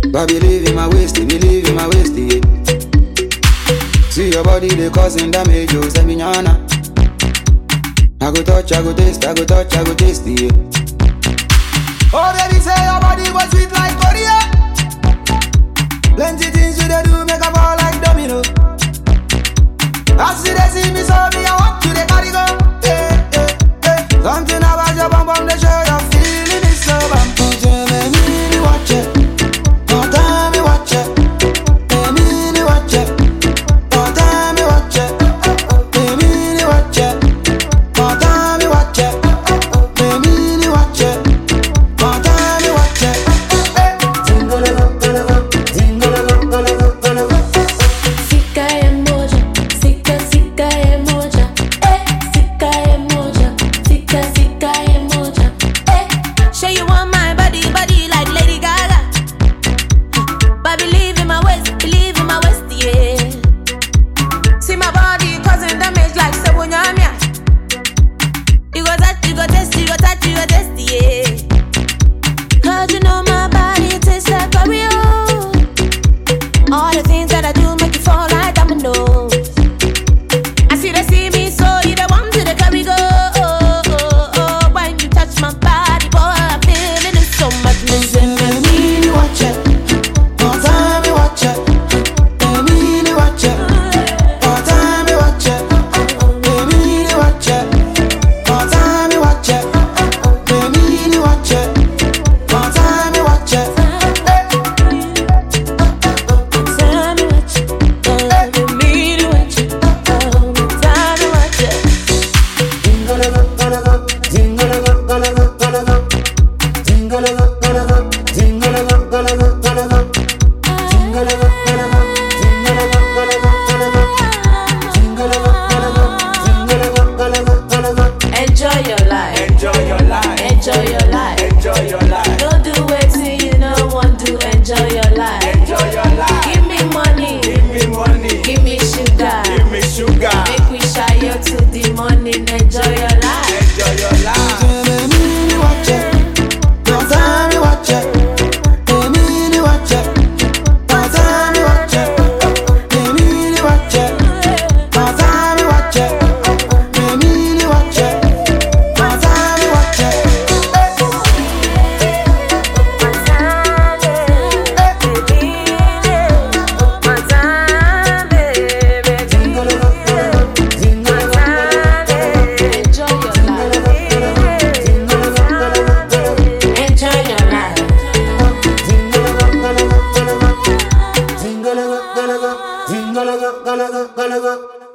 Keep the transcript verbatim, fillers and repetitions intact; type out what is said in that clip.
But believe in my waist, believe in my waist, yeah. See your body, they causing damage, oh, say me nyana. I go touch, I go taste, I go touch, I go taste, yeah. Oh, baby, say your body was sweet like Korea. Plenty things you they do, make a fall like domino. I see they see me, so me, I want to they carry go. Eh, eh, eh. Something about your bum bum, they show you're feeling it so bad. Don't you make me watch it? Don't tell me watch it. Make me watch it. Don't tell me watch it. Make me watch it. Don't tell me watch it. Make me watch it. Don't tell me watch it. Jingle go, jingle go, jingle go, jingle go, jingle go. Sika emoja, sika sika emoja, eh. Sika emoja, sika sika emoja, eh. Show you want my body, body like Lady Gaga. But believe in my waist, believe in my waist, yeah. See my body causing damage like Sebunyamia. You go touch, you go test, you go touch, you go test, yeah. Cause you know my body tastes like a real. All the things that I do make you fall like dominoes. I see they see me, so you the one to the carry go. Oh, oh, oh. When you touch my body, boy, I'm feeling it so much. Listen to me. Make me watch it. Don't tell me watch it. Make me watch it. Don't tell me watch it. Make me watch it. Don't tell me watch it. Make me watch it. Don't tell me watch it. Tell me what you, don't let me do what you, oh, tell me what you. Jingle go, gonna go, jingle go, gonna go, gonna go. Jingle go, gonna go, jingle go, gonna go, gonna go. Jingle go, gonna go, jingle go, gonna go, gonna go. Jingle go, gonna go, jingle go, gonna go, gonna go. Enjoy your life, Enjoy your life. enjoy your life. Enjoy your life. Don't do it till you know want to enjoy your life. Enjoy your life. Give me money, Give me money. give me sugar. Give me sugar. Make we shy you to the morning. Enjoy your life. Enjoy your life. Make me watch it. Don't tell me watch it. Make me watch it. Don't tell me watch it. Make me watch it. Don't tell me watch it. Make me watch it. Don't tell me watch it. Jingle go, jingle go, Enjoy your life. jingle go, Enjoy your life. jingle go, jingle go, jingle go, jingle go, jingle go, jingle go, jingle go.